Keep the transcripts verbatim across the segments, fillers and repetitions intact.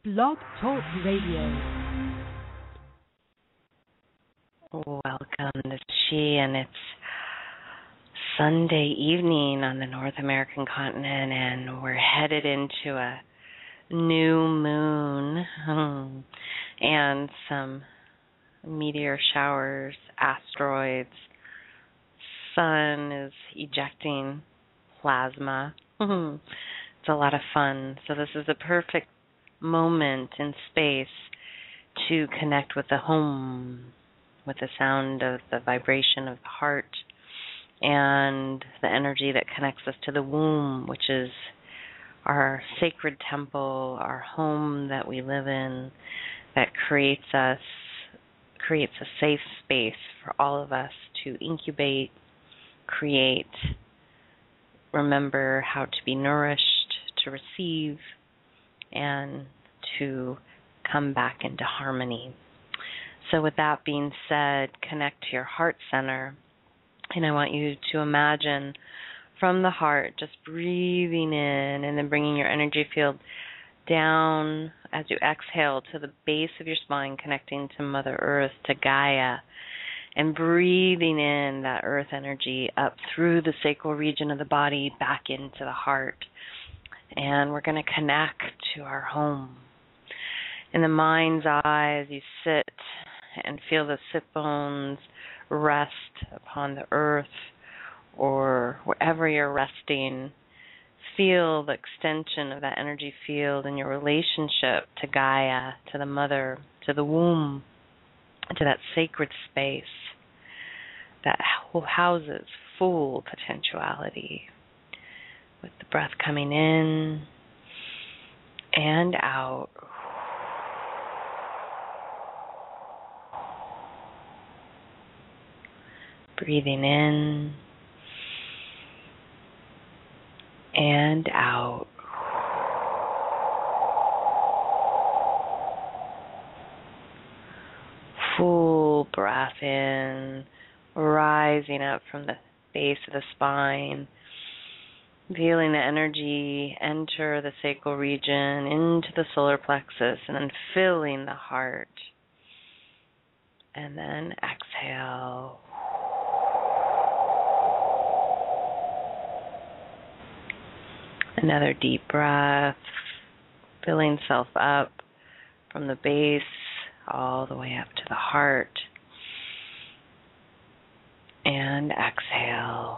Blog Talk Radio. Welcome to She, and it's Sunday evening on the North American continent, and we're headed into a new moon hmm, and some meteor showers, asteroids. Sun is ejecting plasma. Hmm. It's a lot of fun. So this is a perfect moment in space to connect with the home, with the sound of the vibration of the heart and the energy that connects us to the womb, which is our sacred temple, our home that we live in, that creates us, creates a safe space for all of us to incubate, create, remember how to be nourished, to receive, and to come back into harmony. So with that being said, connect to your heart center, and I want you to imagine from the heart, just breathing in and then bringing your energy field down as you exhale to the base of your spine, connecting to Mother Earth, to Gaia, and breathing in that earth energy up through the sacral region of the body back into the heart. And we're going to connect to our home. In the mind's eye, as you sit and feel the sit bones rest upon the earth or wherever you're resting, feel the extension of that energy field in your relationship to Gaia, to the mother, to the womb, to that sacred space that houses full potentiality, with the breath coming in and out. Breathing in and out. Full breath in, rising up from the base of the spine, feeling the energy enter the sacral region into the solar plexus, and then filling the heart. And then exhale. Another deep breath, filling self up from the base all the way up to the heart. And exhale.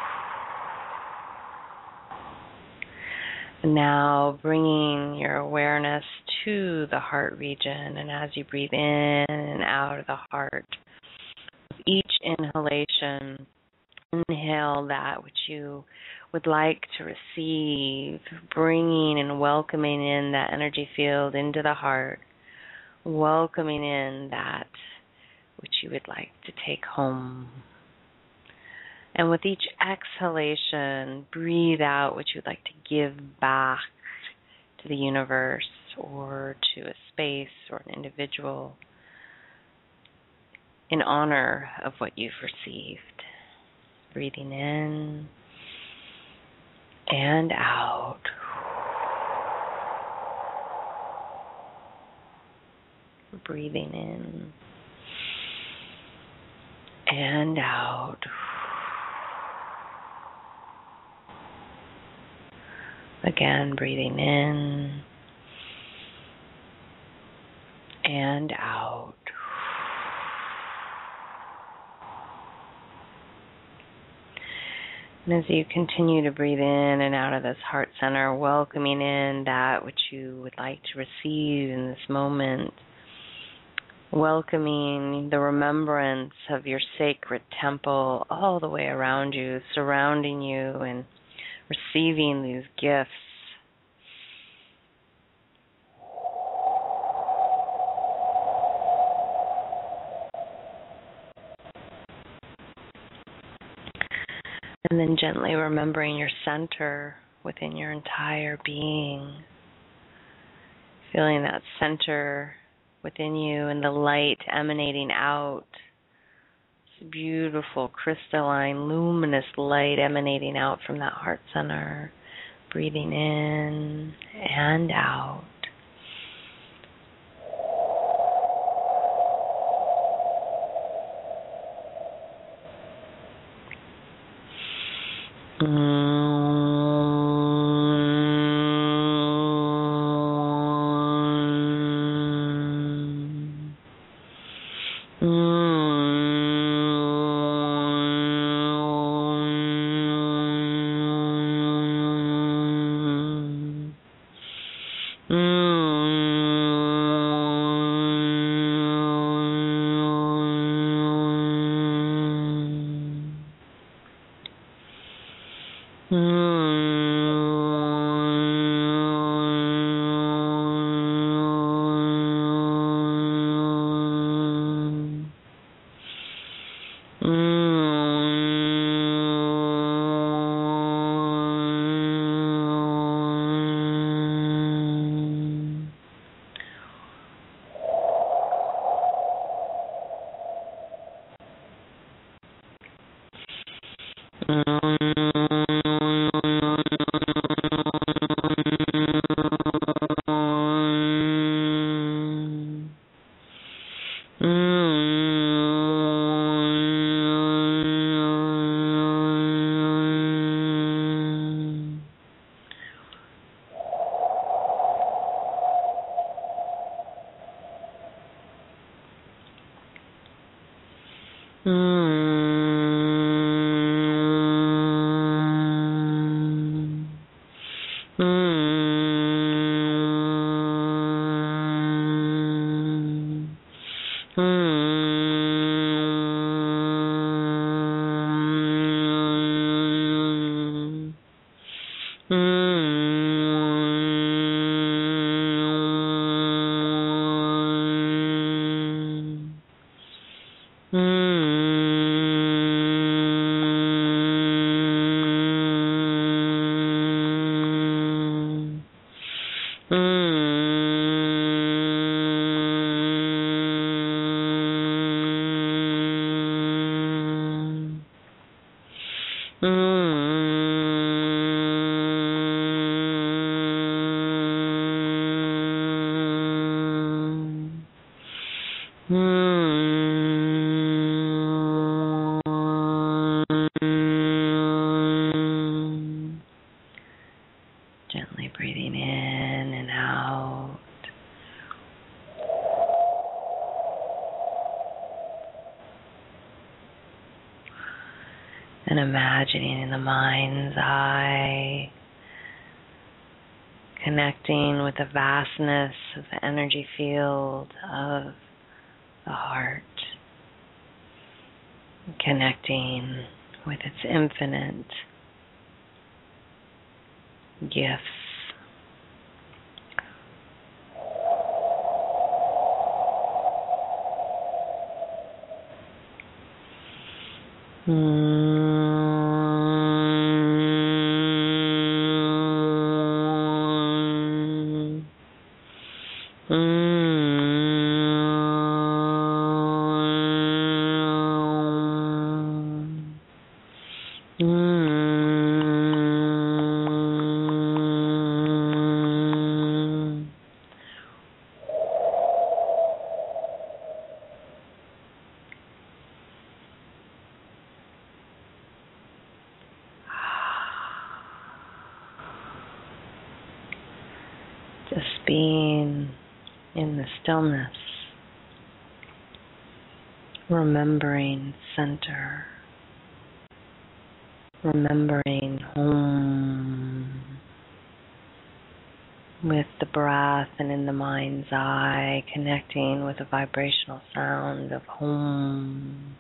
Now bringing your awareness to the heart region, and as you breathe in and out of the heart, with each inhalation, inhale that which you would like to receive, bringing and welcoming in that energy field into the heart, welcoming in that which you would like to take home. And with each exhalation, breathe out what you'd like to give back to the universe or to a space or an individual in honor of what you've received. Breathing in and out. Breathing in and out. Again, breathing in and out. And as you continue to breathe in and out of this heart center, welcoming in that which you would like to receive in this moment, welcoming the remembrance of your sacred temple all the way around you, surrounding you, and receiving these gifts. And then gently remembering your center within your entire being. Feeling that center within you and the light emanating out. This beautiful, crystalline, luminous light emanating out from that heart center. Breathing in and out. Gently breathing in and out. And imagining in the mind's eye, connecting with the vastness of the energy field of the heart, connecting with its infinite gifts. Just being in the stillness, remembering center, remembering home, with the breath and in the mind's eye, connecting with the vibrational sound of home.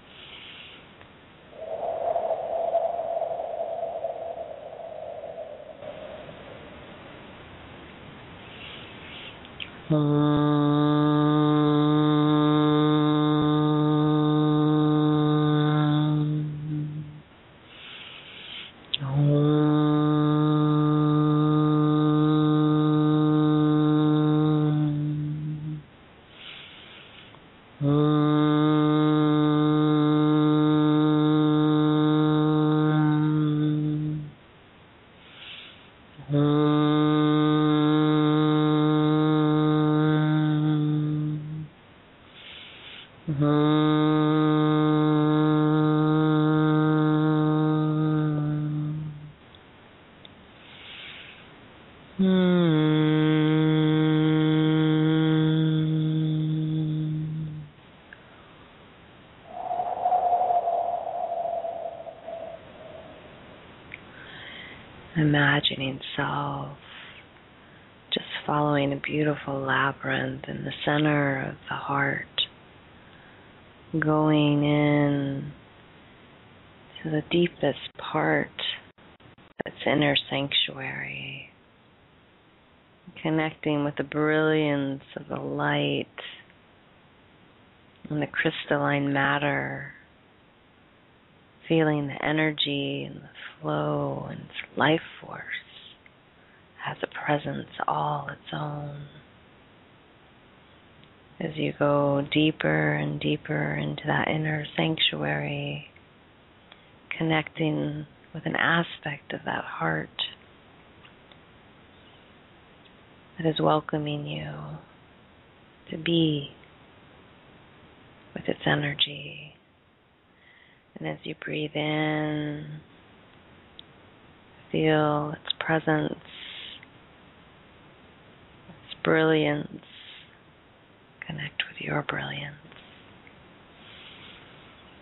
Imagining self just following a beautiful labyrinth in the center of the heart, going in to the deepest part, its inner sanctuary, connecting with the brilliance of the light and the crystalline matter, feeling the energy and the flow and its life force has a presence all its own. As you go deeper and deeper into that inner sanctuary, connecting with an aspect of that heart that is welcoming you to be with its energy. And as you breathe in, feel its presence, its brilliance. Connect with your brilliance.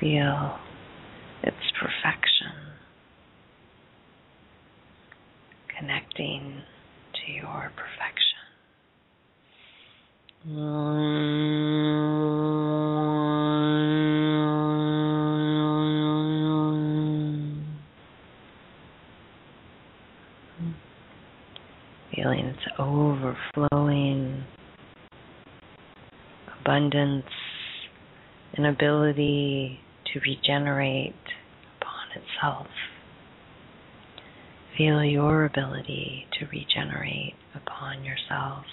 feel its perfection, connecting to your perfection. Feeling its overflowing abundance and ability to regenerate upon itself. Feel your ability to regenerate upon yourself.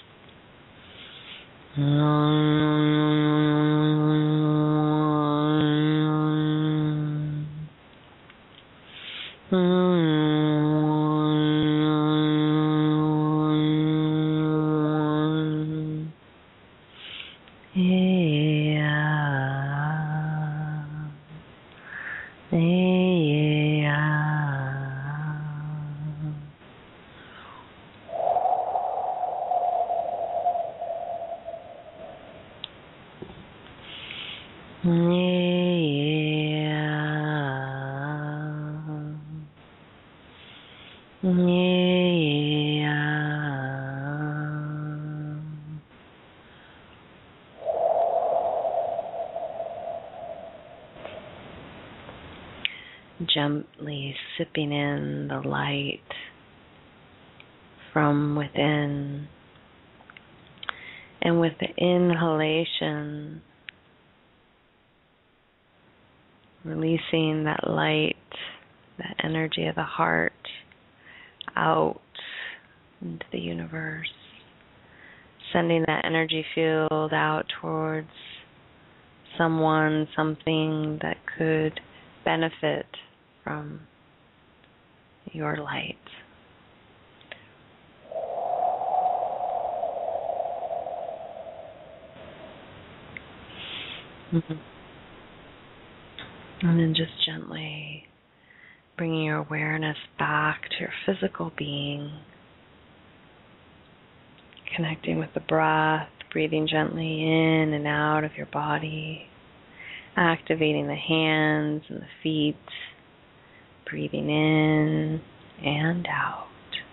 Gently sipping in the light from within, and with the inhalation, releasing that light, that energy of the heart out into the universe, sending that energy field out towards someone, something that could benefit from your light. Mm-hmm. And then just gently bringing your awareness back to your physical being, connecting with the breath, breathing gently in and out of your body, activating the hands and the feet, breathing in and out.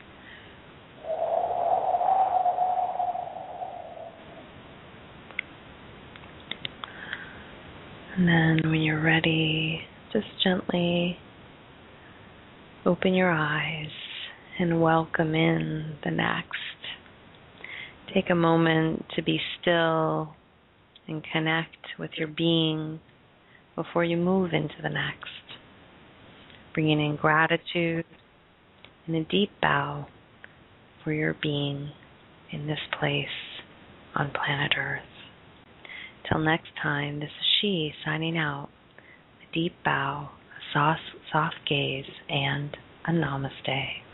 And then when you're ready, just gently open your eyes and welcome in the next. Take a moment to be still and connect with your being before you move into the next. Bringing in gratitude and a deep bow for your being in this place on planet Earth. Till next time, this is She signing out. A deep bow, a soft, soft gaze, and a namaste.